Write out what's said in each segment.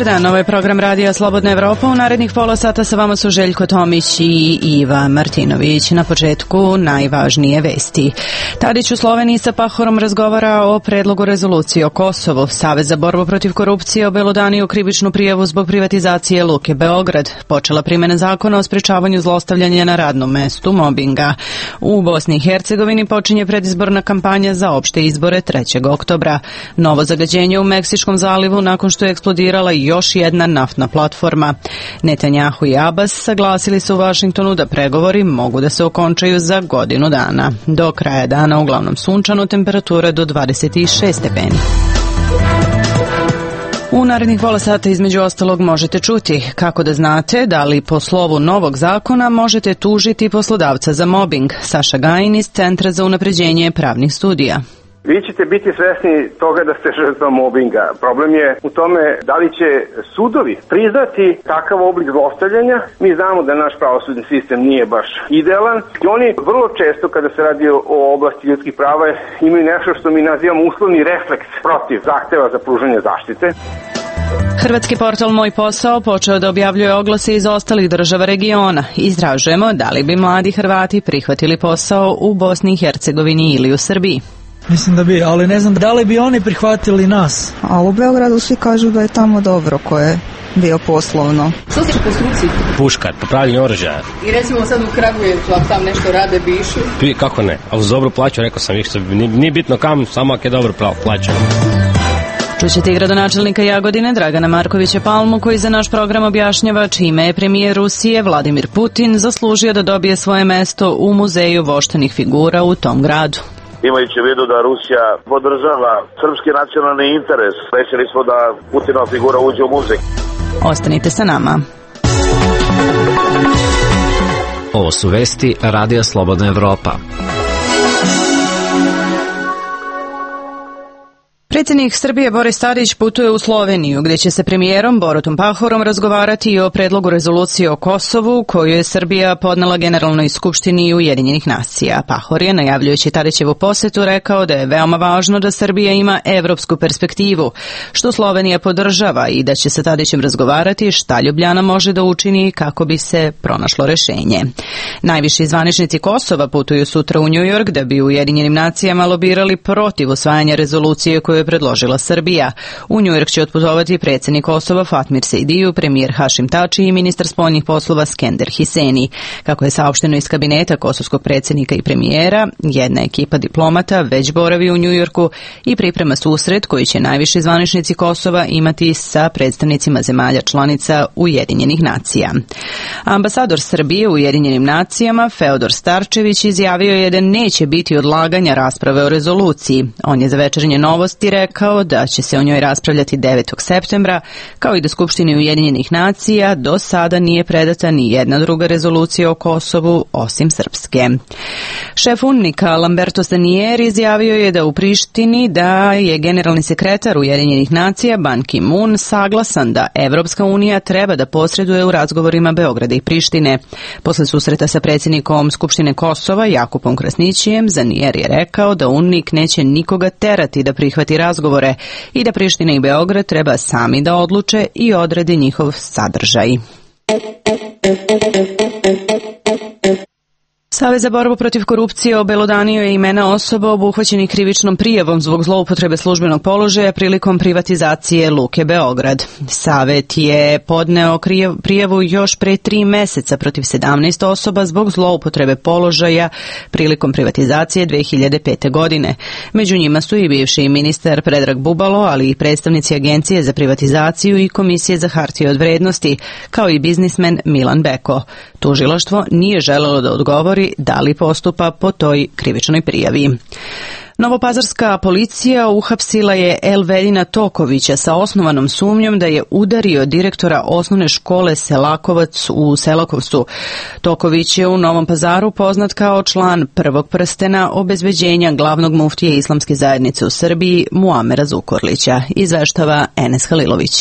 dan, ovo je program Radija Slobodna Evropa. U narednih pola sata sa vama su Željko Tomić i Iva Martinović. Na početku najvažnije vesti. Tadić u Sloveniji sa Pahorom razgovara o predlogu rezolucije o Kosovu. Savez za borbu protiv korupcije obelodanio krivičnu prijavu zbog privatizacije Luke Beograd. Počela primjena zakona o sprečavanju zlostavljanja na radnom mestu, mobinga. U Bosni i Hercegovini počinje predizborna kampanja za opšte izbore 3. oktobra. Novo zagađenje u Meksičkom zalivu nakon što je eksplodirala još jedna naftna platforma. Netanjahu i Abbas saglasili su u Vašingtonu da pregovori mogu da se okončaju za godinu dana. Do kraja dana uglavnom sunčano, temperature do 26 stepeni. U narednih pola sata između ostalog možete čuti kako da znate da li po slovu novog zakona možete tužiti poslodavca za mobing. Saša Gajin iz Centra za unapređenje pravnih studija. Vi ćete biti svesni toga da ste žrtva mobinga. Problem je u tome da li će sudovi priznati takav oblik zlostavljanja. Mi znamo da naš pravosudni sistem nije baš idealan i oni vrlo često kada se radi o oblasti ljudskih prava imaju nešto što mi nazivamo uslovni refleks protiv zahteva za pružanje zaštite. Hrvatski portal Moj posao počeo da objavljuje oglase iz ostalih država regiona. Istražujemo da li bi mladi Hrvati prihvatili posao u Bosni i Hercegovini ili u Srbiji. Mislim da bi, ali ne znam da li bi oni prihvatili nas. A u Beogradu svi kažu da je tamo dobro ko je bio poslovno. Što se konstrukciji? Puškar, popravljanje oružja. I recimo sad u Kragujevcu, ako tam nešto rade, bi išli? Kako ne? A uz dobru plaću, rekao sam ih, nije bitno kam, samo ako je dobro plaću. Čućete i gradonačelnika Jagodine Dragana Markovića Palmu koji za naš program objašnjava čime je premijer Rusije Vladimir Putin zaslužio da dobije svoje mesto u muzeju voštanih figura u tom gradu. Imajući u vidu da Rusija podržava srpski nacionalni interes, rešili smo da Putinova figura uđe u muzej. Ostanite sa nama. Ovo su vesti Radija Slobodna Evropa. Predsjednik Srbije Boris Tadić putuje u Sloveniju, gdje će se premijerom Borutom Pahorom razgovarati i o predlogu rezolucije o Kosovu, koju je Srbija podnela Generalnoj skupštini Ujedinjenih nacija. Pahor je, najavljujući Tadićevu posetu, rekao da je veoma važno da Srbija ima evropsku perspektivu, što Slovenija podržava i da će sa Tadićem razgovarati šta Ljubljana može da učini kako bi se pronašlo rešenje. Najviši zvaničnici Kosova putuju sutra u New York da bi u Ujedinjenim nacijama lobirali protiv usvajanja rezolucije koju je predložila Srbija. U New York će otputovati predsjednik Kosova Fatmir Sejdiju, premijer Hašim Tači i ministar spoljnih poslova Skender Hiseni. Kako je saopšteno iz kabineta kosovskog predsjednika i premijera, jedna ekipa diplomata već boravi u New Yorku i priprema susret koji će najviši zvaničnici Kosova imati sa predstavnicima zemalja članica Ujedinjenih nacija. Ambasador Srbije u Ujedinjenim nacijama Feodor Starčević izjavio je da neće biti odlaganja rasprave o rezoluciji. On je za Večernje novosti rekao da će se o njoj raspravljati 9. septembra, kao i da Skupštini Ujedinjenih nacija do sada nije predata ni jedna druga rezolucija o Kosovu osim srpske. Šef UNMIK-a Lamberto Stanier izjavio je da u Prištini da je generalni sekretar Ujedinjenih nacija Ban Ki-moon saglasan da Evropska unija treba da posreduje u razgovorima Beograda i Prištine. Posle susreta sa predsjednikom Skupštine Kosova Jakupom Krasnićijem, Stanier je rekao da UNMIK neće nikoga terati da prihvati razgovore i da Priština i Beograd treba sami da odluče i odrede njihov sadržaj. Savez za borbu protiv korupcije obelodanio je imena osoba obuhvaćenih krivičnom prijavom zbog zloupotrebe službenog položaja prilikom privatizacije Luke Beograd. Savet je podneo prijavu još pre 3 meseca protiv 17 osoba zbog zloupotrebe položaja prilikom privatizacije 2005. godine. Među njima su i bivši ministar Predrag Bubalo, ali i predstavnici Agencije za privatizaciju i Komisije za hartije od vrednosti, kao i biznismen Milan Beko. Tužilaštvo nije želelo da odgovori da li postupa po toj krivičnoj prijavi. Novopazarska policija uhapsila je Elvedina Tokovića sa osnovanom sumnjom da je udario direktora osnovne škole Selakovac u Selakovcu. Toković je u Novom Pazaru poznat kao član prvog prstena obezbeđenja glavnog muftije Islamske zajednice u Srbiji Muamera Zukorlića, izveštava Enes Halilović.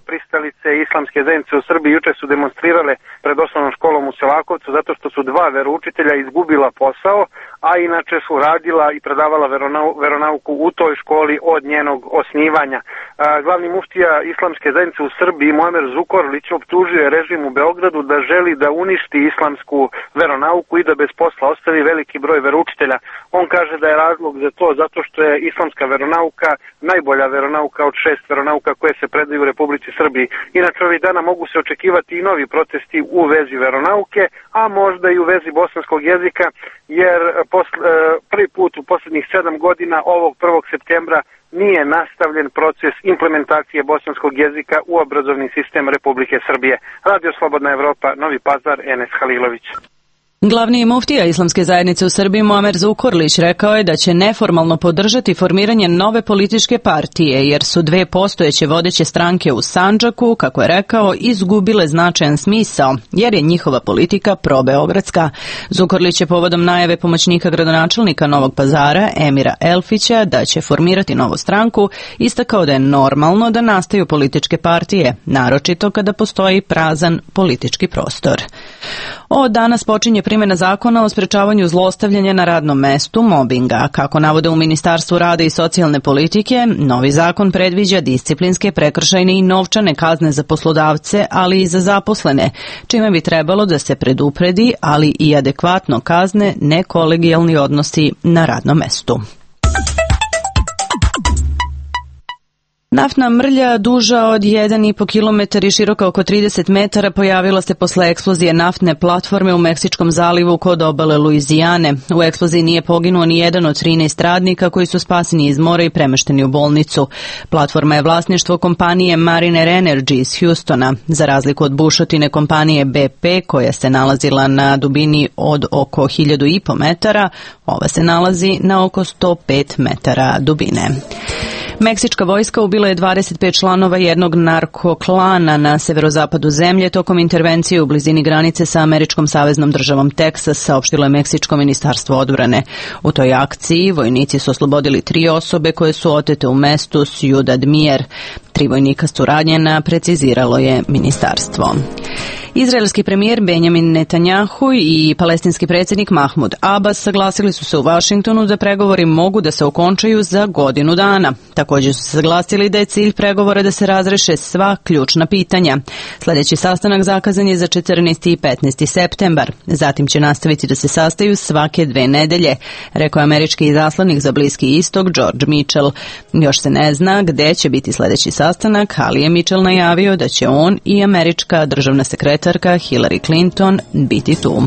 pristalice islamske zajednice u Srbiji juče su demonstrirale pred osnovnom školom u Selakovcu zato što su dva veroučitelja izgubila posao, a inače su radila i predavala veronauku u toj školi od njenog osnivanja. Glavni muftija islamske zajednice u Srbiji, Muamer Zukorlić, optužio je režim u Beogradu da želi da uništi islamsku veronauku i da bez posla ostavi veliki broj veroučitelja. On kaže da je razlog za to zato što je islamska veronauka najbolja veronauka od 6 veronauka koje se predaju u Republici Srbiji. Inače, ovih dana mogu se očekivati i novi protesti u vezi veronauke, a možda i u vezi bosanskog jezika, jer prvi put u posljednjih 7 godina ovog 1. septembra nije nastavljen proces implementacije bosanskog jezika u obrazovni sistem Republike Srbije. Radio Slobodna Evropa, Novi Pazar, Enes Halilović. Glavni muftija islamske zajednice u Srbiji Muamer Zukorlić rekao je da će neformalno podržati formiranje nove političke partije, jer su dve postojeće vodeće stranke u Sandžaku, kako je rekao, izgubile značajan smisao, jer je njihova politika probeogradska. Zukorlić je povodom najave pomoćnika gradonačelnika Novog Pazara, Emira Elfića, da će formirati novu stranku, istakao da je normalno da nastaju političke partije, naročito kada postoji prazan politički prostor. Od danas počinje primjena zakona o sprečavanju zlostavljanja na radnom mestu, mobinga. Kako navode u Ministarstvu rada i socijalne politike, novi zakon predviđa disciplinske, prekršajne i novčane kazne za poslodavce, ali i za zaposlene, čime bi trebalo da se predupredi, ali i adekvatno kazne nekolegijalni odnosi na radnom mestu. Naftna mrlja duža od 1,5 km i široka oko 30 metara pojavila se posle eksplozije naftne platforme u Meksičkom zalivu kod obale Luizijane. U eksploziji nije poginuo ni jedan od 13 radnika koji su spaseni iz mora i premešteni u bolnicu. Platforma je vlasništvo kompanije Mariner Energy iz Houstona. Za razliku od bušotine kompanije BP koja se nalazila na dubini od oko 1.500 metara, ova se nalazi na oko 105 metara dubine. Meksička vojska ubila je 25 članova jednog narkoklana na severozapadu zemlje tokom intervencije u blizini granice sa američkom saveznom državom Teksas, saopštilo je Meksičko ministarstvo odbrane. U toj akciji vojnici su oslobodili 3 osobe koje su otete u mestu Ciudad Mier. 3 vojnika su ranjena, preciziralo je ministarstvo. Izraelski premijer Benjamin Netanjahu i palestinski predsjednik Mahmud Abbas saglasili su se u Vašingtonu da pregovori mogu da se okončaju za godinu dana. Također su saglasili da je cilj pregovora da se razreše sva ključna pitanja. Sljedeći sastanak zakazan je za 14. i 15. septembar. Zatim će nastaviti da se sastaju svake 2 nedelje, rekao je američki izaslanik za Bliski istok George Mitchell. Još se ne zna gde će biti sljedeći sastanak, ali je Mitchell najavio da će on i američka državna sekretarka Hillary Clinton biti tu.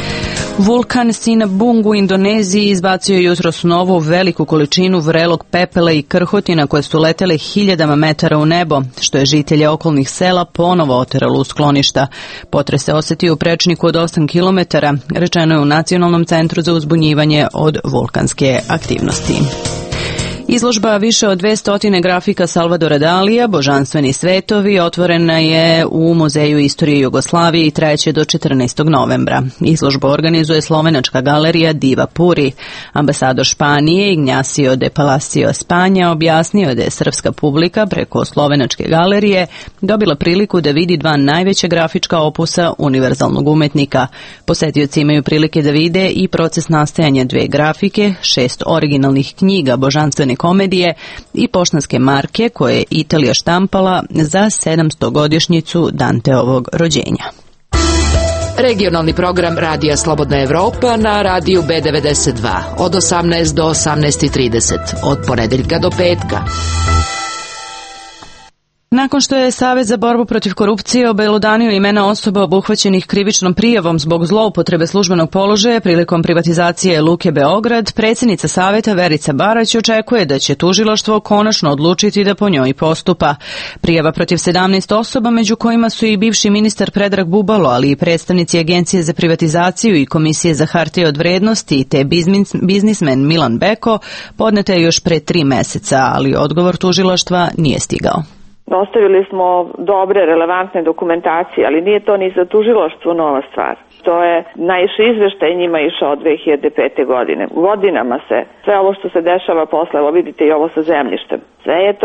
Vulkan Sinabung u Indoneziji izbacio je jutros novu veliku količinu vrelog pepela i krhotina koje su letele hiljadama metara u nebo, što je žitelje okolnih sela ponovo oteralo u skloništa. Potres se osjetio u prečniku od 8 km, rečeno je u Nacionalnom centru za uzbunjivanje od vulkanske aktivnosti. Izložba više od 200 grafika Salvadora Dalija, Božanstveni svetovi, otvorena je u Muzeju istorije Jugoslavije i trajeće do 14. novembra. Izložbu organizuje slovenačka galerija Diva Puri. Ambasador Španije Ignacio de Palacio Espanja objasnio je da je srpska publika preko slovenačke galerije dobila priliku da vidi 2 najveća grafička opusa univerzalnog umetnika. Posetioci imaju prilike da vide i proces nastajanja 2 grafike, 6 originalnih knjiga Božanstvene komedije i poštanske marke koje je Italija štampala za 700-godišnjicu Danteovog rođenja. Regionalni program Radija Slobodna Evropa na radiju B92 od 18 do 18:30 od ponedeljka do petka. Nakon što je Savez za borbu protiv korupcije obelodanio imena osoba obuhvaćenih krivičnom prijavom zbog zloupotrebe službenog položaja prilikom privatizacije Luke Beograd, predsjednica Saveta Verica Barać očekuje da će tužilaštvo konačno odlučiti da po njoj postupa. Prijava protiv 17 osoba, među kojima su i bivši ministar Predrag Bubalo, ali i predstavnici Agencije za privatizaciju i Komisije za hartije od vrednosti te biznismen Milan Beko, podneta je još pre 3 meseca, ali odgovor tužilaštva nije stigao. Ostavili smo dobre, relevantne dokumentacije, ali nije to ni za tužilaštvo nova stvar. To je najviše izveštaj njima išao od 2005. godine. Godinama se, sve ovo što se dešava posle, evo vidite i ovo sa zemljištem, sve je to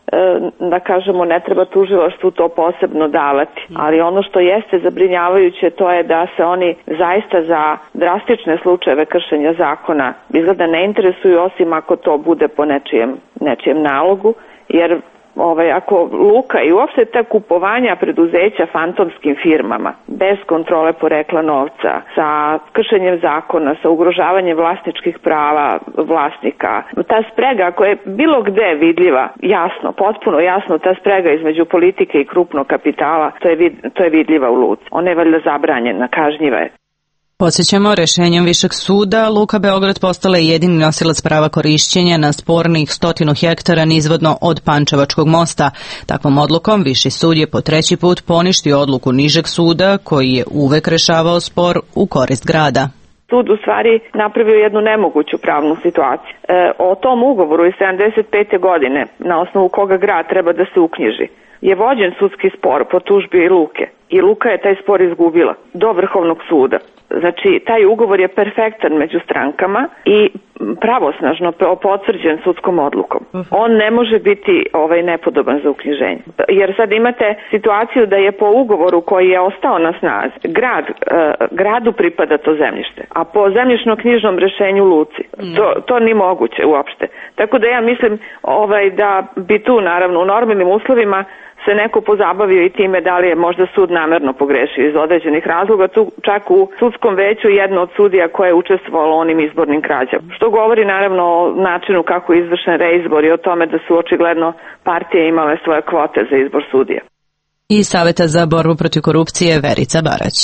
da kažemo, ne treba tužilaštvu to posebno davati. Ali ono što jeste zabrinjavajuće, to je da se oni zaista za drastične slučajeve kršenja zakona izgleda ne interesuju, osim ako to bude po nečijem nalogu, jer ako luka i uopšte ta kupovanja preduzeća fantomskim firmama, bez kontrole porekla novca, sa kršenjem zakona, sa ugrožavanjem vlasničkih prava vlasnika, ta sprega koja je bilo gde vidljiva, jasno, potpuno jasno, ta sprega između politike i krupnog kapitala, to je vidljiva u luci. Ona je valjda zabranjena, kažnjiva je. Podsjećamo, rešenjem Višeg suda Luka Beograd postala je jedini nosilac prava korišćenja na spornih 100 hektara nizvodno od Pančevačkog mosta. Takvom odlukom Viši sud je po treći put poništio odluku Nižeg suda, koji je uvek rešavao spor u korist grada. Sud u stvari napravio jednu nemoguću pravnu situaciju. O tom ugovoru iz 75. godine, na osnovu koga grad treba da se uknjiži, je vođen sudski spor po tužbi Luke i Luka je taj spor izgubila do Vrhovnog suda. Znači, taj ugovor je perfektan među strankama i pravosnažno potvrđen sudskom odlukom. On ne može biti nepodoban za uknjiženje. Jer sad imate situaciju da je po ugovoru koji je ostao na snazi, gradu pripada to zemljište, a po zemljišno-knjižnom rešenju Luci. To ni moguće uopšte. Tako da ja mislim da bi tu, naravno, u normalnim uslovima se neko pozabavio i time da li je možda sud namerno pogrešio iz određenih razloga. Tu čak u sudskom veću jedna od sudija koja je učestvovala u onim izbornim krađama. Što govori naravno o načinu kako je izvršen reizbor i o tome da su očigledno partije imale svoje kvote za izbor sudija. I Saveta za borbu protiv korupcije Verica Barać.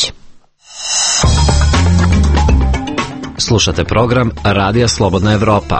Slušate program Radija Slobodna Evropa.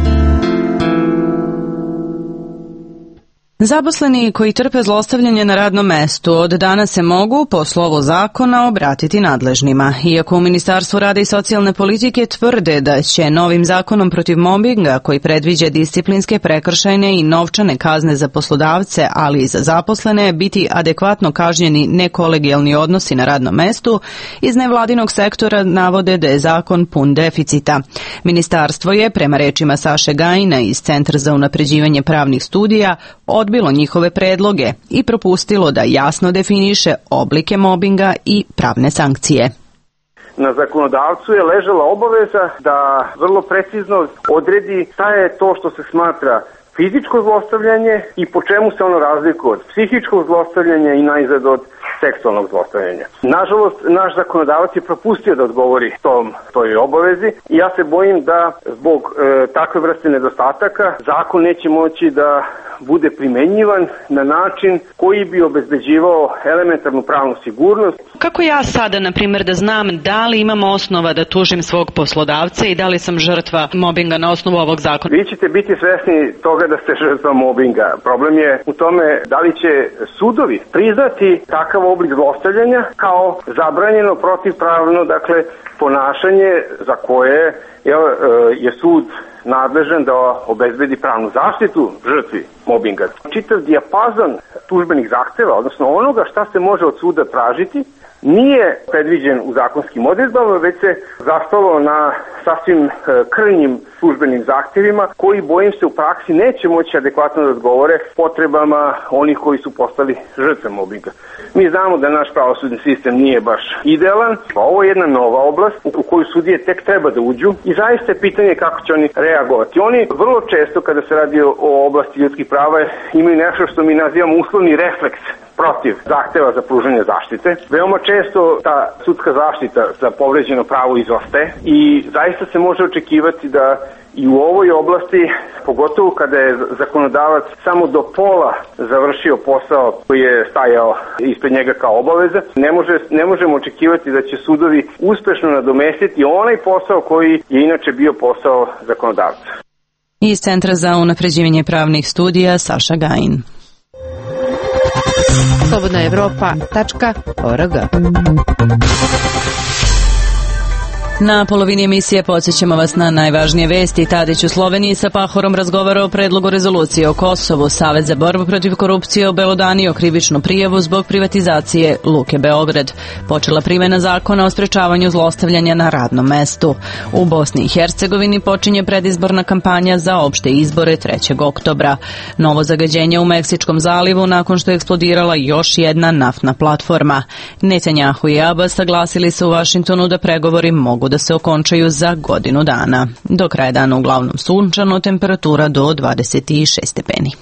Zaposleni koji trpe zlostavljanje na radnom mestu od danas se mogu, po slovu zakona, obratiti nadležnima. Iako u Ministarstvu rada i socijalne politike tvrde da će novim zakonom protiv mobinga, koji predviđa disciplinske, prekršajne i novčane kazne za poslodavce, ali i za zaposlene, biti adekvatno kažnjeni nekolegijalni odnosi na radnom mestu, iz nevladinog sektora navode da je zakon pun deficita. Ministarstvo je, prema rečima Saše Gajina iz Centra za unapređivanje pravnih studija, odbilo njihove predloge i propustilo da jasno definiše oblike mobinga i pravne sankcije. Na zakonodavcu je ležala obaveza da vrlo precizno odredi šta je to što se smatra fizičko zlostavljanje i po čemu se ono razlikuje od psihičkog zlostavljanja i najzad od seksualnog zlostavljanja. Nažalost, naš zakonodavac je propustio da odgovori toj obavezi i ja se bojim da zbog takve vrste nedostataka zakon neće moći da bude primenjivan na način koji bi obezbeđivao elementarnu pravnu sigurnost. Kako ja sada, na primjer, da znam da li imam osnova da tužim svog poslodavca i da li sam žrtva mobinga na osnovu ovog zakona? Vi ćete biti svesni toga da ste žrtva mobinga. Problem je u tome da li će sudovi priznati takav oblik zlostavljanja kao zabranjeno, protivpravno, dakle, ponašanje za koje je sud nadležan da obezbedi pravnu zaštitu žrtvi mobinga. Čitav dijapazon tužbenih zahteva, odnosno onoga šta se može od suda tražiti, nije predviđen u zakonskim odredbama, već se zastalo na sasvim krnjim službenim zahtevima koji, bojim se, u praksi neće moći adekvatno da odgovore potrebama onih koji su postali žrtve mobinga. Mi znamo da naš pravosudni sistem nije baš idealan, a ovo je jedna nova oblast u koju sudije tek treba da uđu i zaista je pitanje kako će oni reagovati. Oni vrlo često, kada se radi o oblasti ljudskih prava, imaju nešto što mi nazivamo uslovni refleks protiv zahteva za pružanje zaštite. Veoma često ta sudska zaštita za povređeno pravo izostaje i zaista se može očekivati da i u ovoj oblasti, pogotovo kada je zakonodavac samo do pola završio posao koji je stajao ispred njega kao obaveza, ne možemo očekivati da će sudovi uspešno nadomestiti onaj posao koji je inače bio posao zakonodavca. Iz Centra za unapređivanje pravnih studija Saša Gajin. slobodnaevropa.org. Na polovini emisije podsjećamo vas na najvažnije vesti. Tadić u Sloveniji sa Pahorom razgovara o predlogu rezolucije o Kosovu. Savez za borbu protiv korupcije obelodanio krivičnu prijavu zbog privatizacije Luke Beograd. Počela primjena zakona o sprečavanju zlostavljanja na radnom mestu. U Bosni i Hercegovini počinje predizborna kampanja za opšte izbore 3. oktobra. Novo zagađenje u Meksičkom zalivu nakon što je eksplodirala još jedna naftna platforma. Netanjahu i Abbas saglasili se u Vašingtonu da pregovori mogu da se okončaju za godinu dana. Do kraja dana uglavnom sunčano, temperatura do 26 stepeni.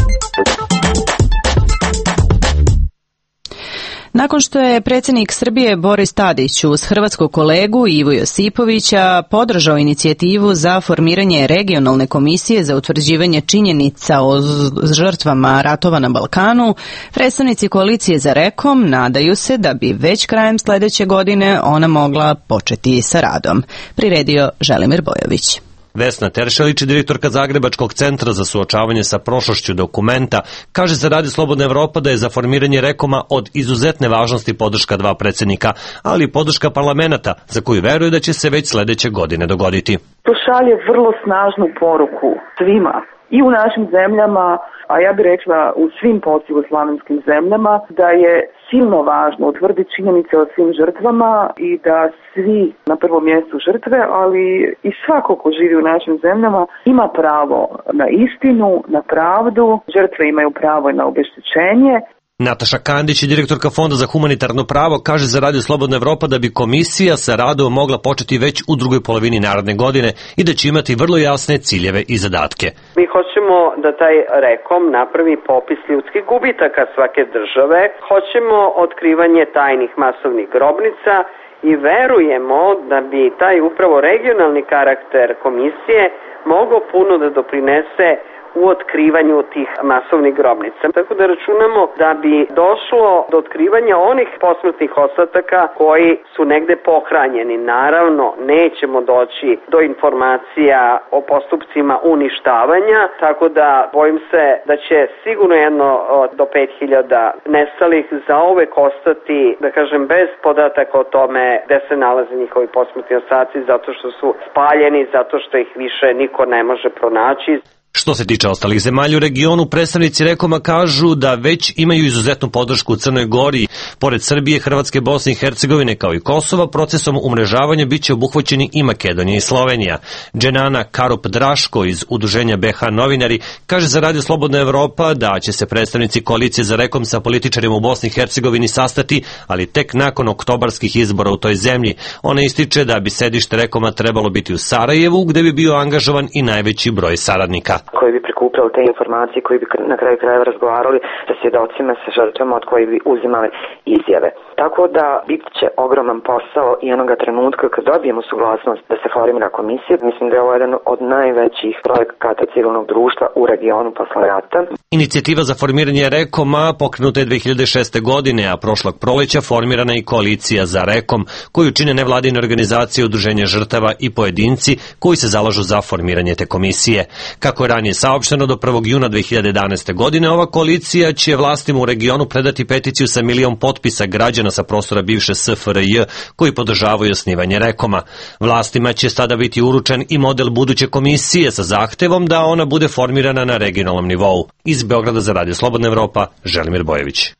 Nakon što je predsjednik Srbije Boris Tadić uz hrvatskog kolegu Ivu Josipovića podržao inicijativu za formiranje regionalne komisije za utvrđivanje činjenica o žrtvama ratova na Balkanu, predstavnici koalicije za Rekom nadaju se da bi već krajem sljedeće godine ona mogla početi sa radom. Priredio Želimir Bojović. Vesna Teršelić, direktorka Zagrebačkog centra za suočavanje sa prošlošću Dokumenta, kaže za Radio Slobodna Evropa da je za formiranje Rekoma od izuzetne važnosti podrška dva predsjednika, ali i podrška parlamenta, za koju veruje da će se već sljedeće godine dogoditi. To šalje vrlo snažnu poruku svima i u našim zemljama, a ja bih rekla u svim postjugoslavenskim zemljama, da je silno važno utvrditi činjenice o svim žrtvama i da svi na prvom mjestu žrtve, ali i svako ko živi u našim zemljama ima pravo na istinu, na pravdu, žrtve imaju pravo na obeštećenje. Nataša Kandić, direktorka Fonda za humanitarno pravo, kaže za Radio Slobodna Evropa da bi komisija sa radom mogla početi već u drugoj polovini naredne godine i da će imati vrlo jasne ciljeve i zadatke. Mi hoćemo da taj Rekom napravi popis ljudskih gubitaka svake države, hoćemo otkrivanje tajnih masovnih grobnica i verujemo da bi taj upravo regionalni karakter komisije mogao puno da doprinese u otkrivanju tih masovnih grobnica. Tako da računamo da bi došlo do otkrivanja onih posmrtnih ostataka koji su negde pohranjeni. Naravno, nećemo doći do informacija o postupcima uništavanja, tako da bojim se da će sigurno jedno do 5000 nestalih zauvek ostati, da kažem, bez podataka o tome gde se nalaze njihovi posmrtni ostaci, zato što su spaljeni, zato što ih više niko ne može pronaći. Što se tiče ostalih zemalja u regionu, predstavnici Rekoma kažu da već imaju izuzetnu podršku u Crnoj Gori. Pored Srbije, Hrvatske, Bosne i Hercegovine kao i Kosova, procesom umrežavanja biće obuhvaćeni i Makedonija i Slovenija. Dženana Karup-Draško iz udruženja BH Novinari kaže za Radio Slobodna Evropa da će se predstavnici koalicije za Rekom sa političarima u Bosni i Hercegovini sastati, ali tek nakon oktobarskih izbora u toj zemlji. Ona ističe da bi sedište Rekoma trebalo biti u Sarajevu, gde bi bio angažovan i najveći broj saradnika. Koji bi prikupljali te informacije, koji bi na kraju krajeva razgovarali sa svjedocima, sa žrtvama od koji bi uzimali izjave. Tako da bit će ogroman posao i onoga trenutka kad dobijemo suglasnost da se formira komisija. Mislim da je ovo jedan od najvećih projekata civilnog društva u regionu posle rata. Inicijativa za formiranje Rekoma pokrenuta je 2006. godine, a prošlog proleća formirana je i koalicija za Rekom, koju čine nevladine organizacije, udruženja žrtava i pojedinci koji se zalažu za formiranje te komisije. Kako je ranije saopšteno, do 1. juna 2011. godine ova koalicija će vlastima u regionu predati peticiju sa 1 milion potpisa građana sa prostora bivše SFRJ koji podržavaju osnivanje Rekoma. Vlastima će sada biti uručen i model buduće komisije sa zahtevom da ona bude formirana na regionalnom nivou. Iz Beograda za Radio Slobodna Evropa, Želimir Bojović.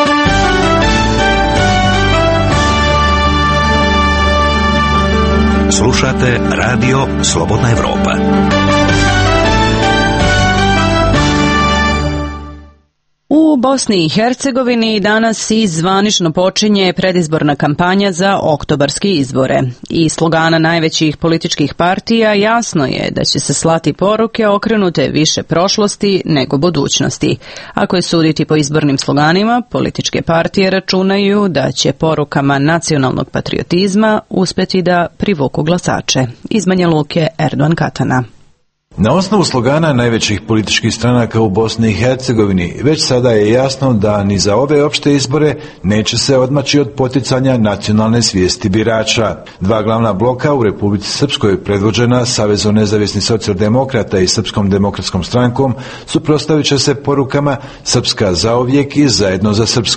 Slušate Radio Slobodna Evropa. U Bosni i Hercegovini danas i zvanično počinje predizborna kampanja za oktobarske izbore. Iz slogana najvećih političkih partija jasno je da će se slati poruke okrenute više prošlosti nego budućnosti. Ako je suditi po izbornim sloganima, političke partije računaju da će porukama nacionalnog patriotizma uspjeti da privuku glasače. Iz Banja Luke, Erdogan Katana. Na osnovu slogana najvećih političkih stranaka u Bosni i Hercegovini već sada je jasno da ni za ove opšte izbore neće se odmaći od poticanja nacionalne svijesti birača. Dva glavna bloka u Republici Srpskoj, predvođena Savezom nezavisnih socijaldemokrata i Srpskom demokratskom strankom, suprotstavit će se porukama Srpska zauvijek i Zajedno za Srpsku.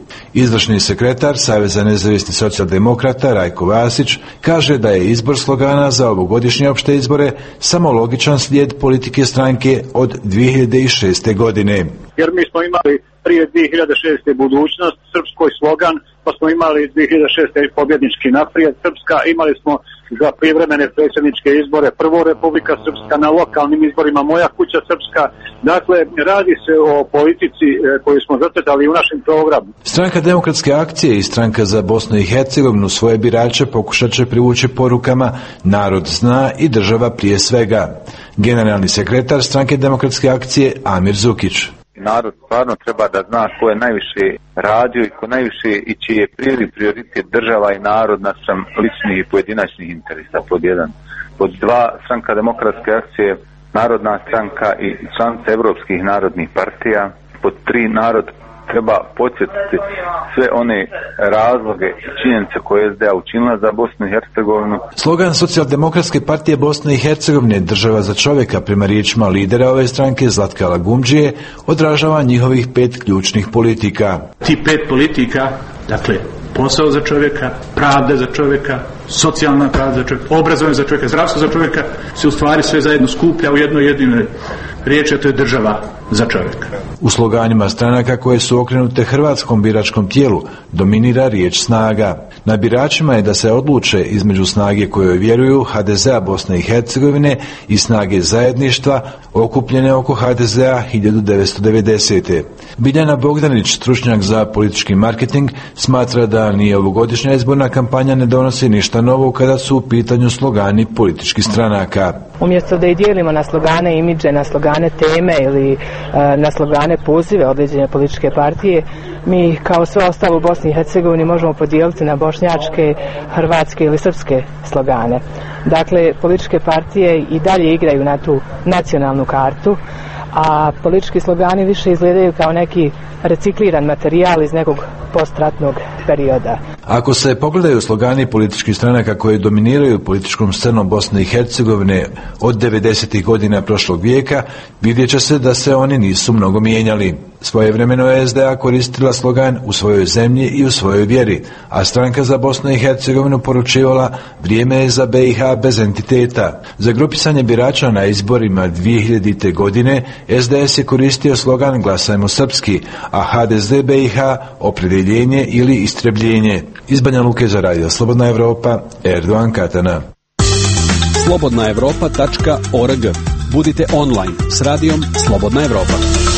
Izvršni sekretar Saveza nezavisnih socijaldemokrata Rajko Vasić kaže da je izbor slogana za ovogodišnje opšte izbore samo logičan slijed politike stranke od 2006. godine. Jer mi smo imali prije 2006. budućnost, srpskoj slogan, pa smo imali 2006. pobjednički naprijed Srpska, imali smo za privremene predsjedničke izbore prvo Republika Srpska, na lokalnim izborima Moja kuća Srpska. Dakle, radi se o politici koju smo zacrtali u našem programu. Stranka Demokratske akcije i Stranka za Bosnu i Hercegovinu svoje birače pokušat će privući porukama narod zna i država prije svega. Generalni sekretar Stranke Demokratske akcije Amir Zukić. Narod stvarno treba da zna ko je najviše radio i ko najviše i čiji je prioritet država i narod naspram ličnih i pojedinačnih interesa, pod jedan. Pod dva, Stranka Demokratske akcije, Narodna stranka i članica Evropskih narodnih partija. Pod tri, narod treba podsjetiti sve one razloge i činjenice koje je SDA učinila za Bosnu i Hercegovinu. Slogan Socijaldemokratske partije Bosne i Hercegovine Država za čovjeka prema riječima lidera ove stranke Zlatka Lagumdžije odražava njihovih 5 ključnih politika. Ti 5 politika, dakle posao za čovjeka, pravda za čovjeka, socijalna pravda za čovjeka, obrazovanje za čovjeka, zdravstvo za čovjeka, se u stvari sve zajedno skuplja u jednoj jedinoj riječi, a to je država za čovjeka. U sloganima stranaka koje su okrenute hrvatskom biračkom tijelu dominira riječ snaga. Na biračima je da se odluče između snage kojoj vjeruju HDZ-a Bosne i Hercegovine i snage zajedništva okupljene oko HDZ-a 1990. Biljana Bogdanić, stručnjak za politički marketing, smatra da ni ovogodišnja izborna kampanja ne donosi ništa novo kada su u pitanju slogani političkih stranaka. Umjesto da i dijelimo na slogane imidže, na slogane teme ili na slogane pozive određene političke partije, mi kao sve ostalo u Bosni i Hercegovini možemo podijeliti na bošnjačke, hrvatske ili srpske slogane. Dakle, političke partije i dalje igraju na tu nacionalnu kartu, a politički slogani više izgledaju kao neki recikliran materijal iz nekog postratnog perioda. Ako se pogledaju slogani političkih stranaka koje dominiraju političkom scenom Bosne i Hercegovine od 90. godina prošlog vijeka, vidjet će se da se oni nisu mnogo mijenjali. Svojevremeno je SDA koristila slogan u svojoj zemlji i u svojoj vjeri, a Stranka za Bosnu i Hercegovinu poručivala vrijeme je za BiH bez entiteta. Za grupisanje birača na izborima 2000. godine SDS je koristio slogan Glasajmo srpski, a HDZ BiH opredjeljenje ili istrebljenje. Iz Banja Luke za Radio Slobodna Evropa, Erdogan Katana. slobodnaevropa.org. Budite online s radijom Slobodna Evropa.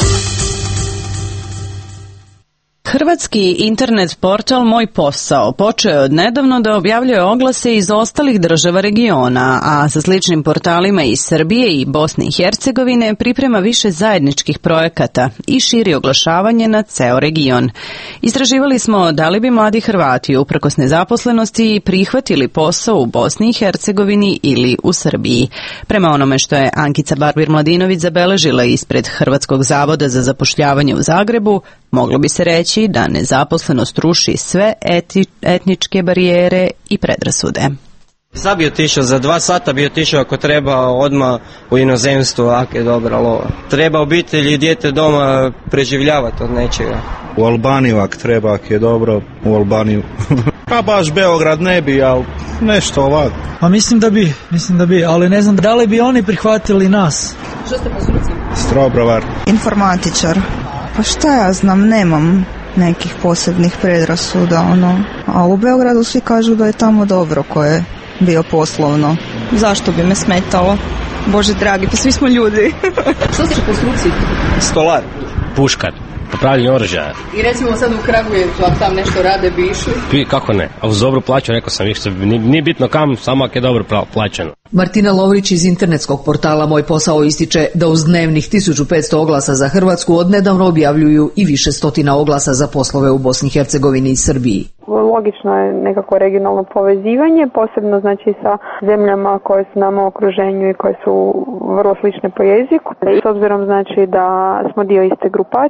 Hrvatski internet portal Moj posao počeo je odnedavno da objavljuje oglase iz ostalih država regiona, a sa sličnim portalima iz Srbije i Bosne i Hercegovine priprema više zajedničkih projekata i širi oglašavanje na ceo region. Istraživali smo da li bi mladi Hrvati uprkos nezaposlenosti prihvatili posao u Bosni i Hercegovini ili u Srbiji. Prema onome što je Ankica Barbir-Mladinović zabeležila ispred Hrvatskog zavoda za zapošljavanje u Zagrebu, moglo bi se reći da nezaposlenost ruši sve etničke barijere i predrasude. Sad bi otišao, za 2 sata bi otišao ako treba odmah u inozemstvo, ako je dobra lova. Treba obitelj i dijete doma preživljavati od nečega. U Albaniju ako treba, ako je dobro, u Albaniju. Pa baš Beograd ne bi, ali nešto ovako. Pa mislim da bi, ali ne znam da li bi oni prihvatili nas. Što ste po struci? Strobravar. Informatičar. Pa šta ja znam, nemam nekih posebnih predrasuda, a u Beogradu svi kažu da je tamo dobro ko je bio poslovno. Zašto bi me smetalo? Bože dragi, pa svi smo ljudi. Što ste po struci? Stolar. Puškar. Popravljanje oružja. I recimo sad u Kragujevcu, ako tam nešto rade, bi išli? Kako ne? A uz dobru plaću, rekao sam, nije bitno kam, samo ako je dobro plaćeno. Martina Lovrić iz internetskog portala Moj posao ističe da uz dnevnih 1500 oglasa za Hrvatsku odnedavno objavljuju i više stotina oglasa za poslove u Bosni i Hercegovini i Srbiji. Logično je nekako regionalno povezivanje, posebno znači sa zemljama koje su nama u okruženju i koje su vrlo slične po jeziku. S obzirom znači da smo dio iste grupacije s njima,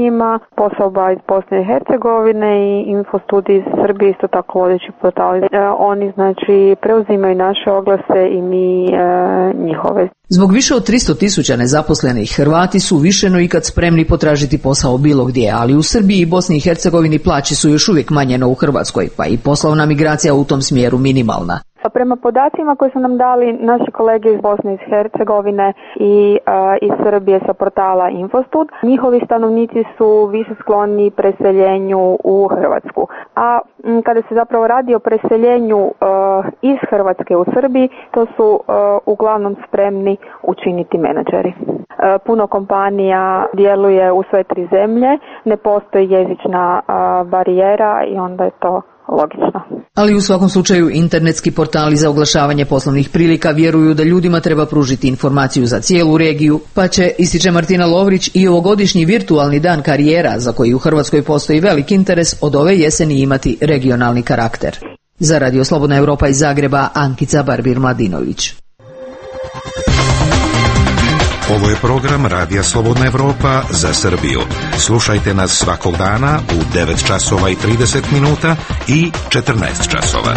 njima, Posoba iz Bosne i Hercegovine i Infostudij iz Srbije, isto tako vodeći portali. Oni znači preuzimaju naše oglase i mi njihove. Zbog više od 300.000 nezaposlenih, Hrvati su više no ikad spremni potražiti posao bilo gdje, ali u Srbiji i Bosni i Hercegovini plaće su još uvijek manje no u Hrvatskoj, pa i poslovna migracija u tom smjeru minimalna. Prema podacima koje su nam dali naši kolege iz Bosne i Hercegovine i iz Srbije sa portala Infostud, njihovi stanovnici su više skloni preseljenju u Hrvatsku. A kada se zapravo radi o preseljenju iz Hrvatske u Srbiji, to su uglavnom spremni učiniti menadžeri. Puno kompanija djeluje u sve tri zemlje, ne postoji jezična barijera i onda je to logično. Ali u svakom slučaju internetski portali za oglašavanje poslovnih prilika vjeruju da ljudima treba pružiti informaciju za cijelu regiju, pa će, ističe Martina Lovrić, i ovogodišnji virtualni dan karijera, za koji u Hrvatskoj postoji velik interes, od ove jeseni imati regionalni karakter. Za Radio Slobodna Europa iz Zagreba, Ankica Barbir-Mladinović. Ovo je program Radija Slobodna Europa za Srbiju. Slušajte nas svakog dana u 9 časova i 30 minuta i 14 časova.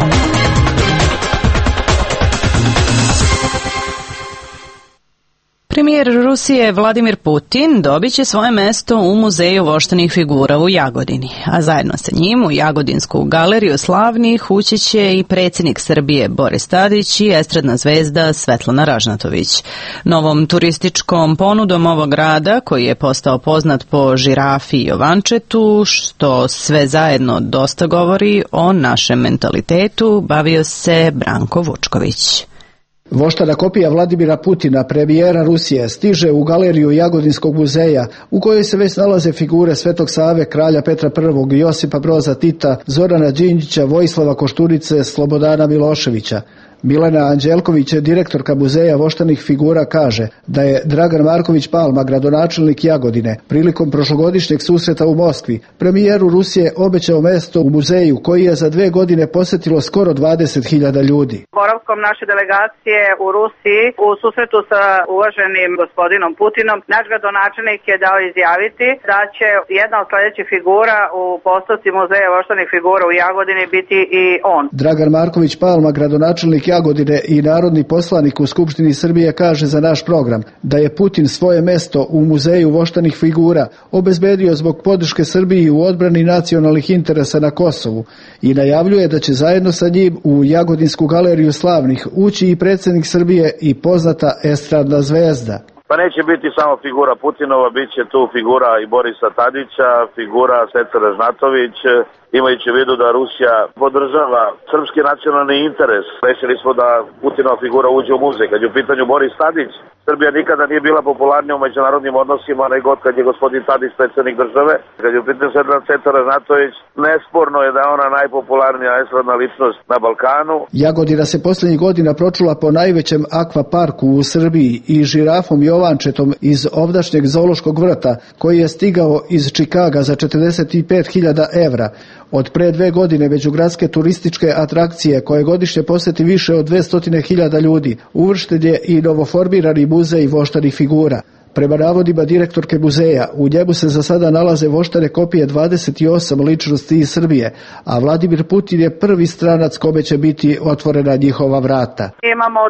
Premijer Rusije Vladimir Putin dobit će svoje mesto u Muzeju voštanih figura u Jagodini, a zajedno sa njim u Jagodinsku galeriju slavnih ući će i predsjednik Srbije Boris Tadić i estradna zvezda Svetlana Ražnatović. Novom turističkom ponudom ovog grada, koji je postao poznat po žirafi i Jovančetu, što sve zajedno dosta govori o našem mentalitetu, bavio se Branko Vučković. Voštana kopija Vladimira Putina, premijera Rusije, stiže u galeriju Jagodinskog muzeja, u kojoj se već nalaze figure Svetog Save, kralja Petra I, Josipa Broza Tita, Zorana Đinđića, Vojislava Koštunice, Slobodana Miloševića. Milena Anđelković, direktorka muzeja voštanih figura, kaže da je Dragan Marković Palma, gradonačelnik Jagodine, prilikom prošlogodišnjeg susreta u Moskvi, premijeru Rusije obećao mesto u muzeju koji je za 2 godine posjetilo skoro 20.000 ljudi. Boravkom naše delegacije u Rusiji u susretu sa uvaženim gospodinom Putinom, naš gradonačelnik je dao izjaviti da će jedna od sljedećih figura u postavci muzeja voštanih figura u Jagodini biti i on. Dragan Marković Palma, gradonačelnik Jagodine i narodni poslanik u Skupštini Srbije, kaže za naš program da je Putin svoje mesto u muzeju voštanih figura obezbedio zbog podrške Srbiji u odbrani nacionalnih interesa na Kosovu i najavljuje da će zajedno sa njim u Jagodinsku galeriju slavnih ući i predsjednik Srbije i poznata estradna zvezda. Pa neće biti samo figura Putinova, bit će tu figura i Borisa Tadića, figura Sveca Ražnatović, imajući u vidu da Rusija podržava srpski nacionalni interes. Rešili smo da Putinova figura uđe u muzej. Kad je u pitanju Boris Tadić, Srbija nikada nije bila popularnija u međunarodnim odnosima nego od kad je gospodin Tadić predsjednik države. Kad je u pitanju Sveca Ražnatović, nesporno je da je ona najpopularnija estradna ličnost na Balkanu. Jagodina se posljednjih godina pročula po najvećem akvaparku u Srbiji i žirafom Jovančetom iz ovdašnjeg zoološkog vrta, koji je stigao iz Čikaga za 45.000 evra. Od pre 2 godine međugradske turističke atrakcije koje godišnje posjeti više od 200.000 ljudi, uvršten je i novoformirani muzej voštanih figura. Prema navodima direktorke muzeja, u njemu se za sada nalaze voštane kopije 28 ličnosti iz Srbije, a Vladimir Putin je prvi stranac kome će biti otvorena njihova vrata. Imamo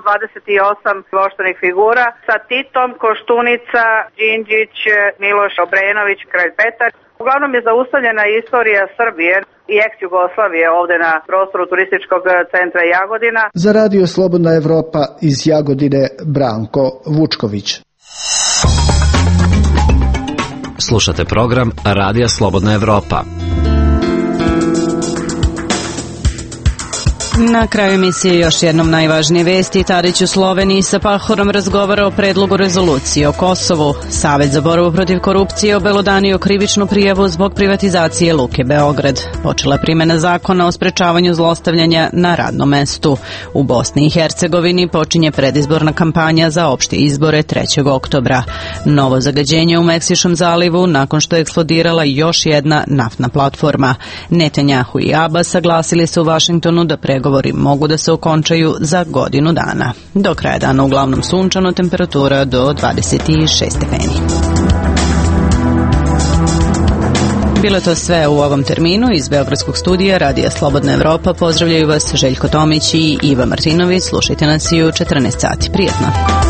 28 voštanih figura sa Titom, Koštunica, Đinđić, Miloš Obrenović, kralj Petar. Uglavnom je zaustavljena istorija Srbije i ex-Jugoslavije ovdje na prostoru turističkog centra Jagodina. Za Radio Slobodna Evropa iz Jagodine, Branko Vučković. Slušate program Radija Slobodna Evropa. Na kraju emisije još jednom najvažnije vesti. Tadić u Sloveniji sa Pahorom razgovara o predlogu rezolucije o Kosovu. Savet za borbu protiv korupcije obelodanio krivičnu prijavu zbog privatizacije Luke Beograd. Počela primjena zakona o sprečavanju zlostavljanja na radnom mestu. U Bosni i Hercegovini počinje predizborna kampanja za opšte izbore 3. oktobra. Novo zagađenje u Meksiškom zalivu nakon što je eksplodirala još jedna naftna platforma. Netanjahu i Abbas saglasili se u Vašingtonu da pregovori mogu da se okončaju za godinu dana. Do kraja dana uglavnom sunčano, temperatura do 26 stepeni. Bilo je to sve u ovom terminu. Iz Beogradskog studija Radija Slobodna Evropa pozdravljaju vas Željko Tomić i Iva Martinović. Slušajte nas i u 14 sati. Prijetno.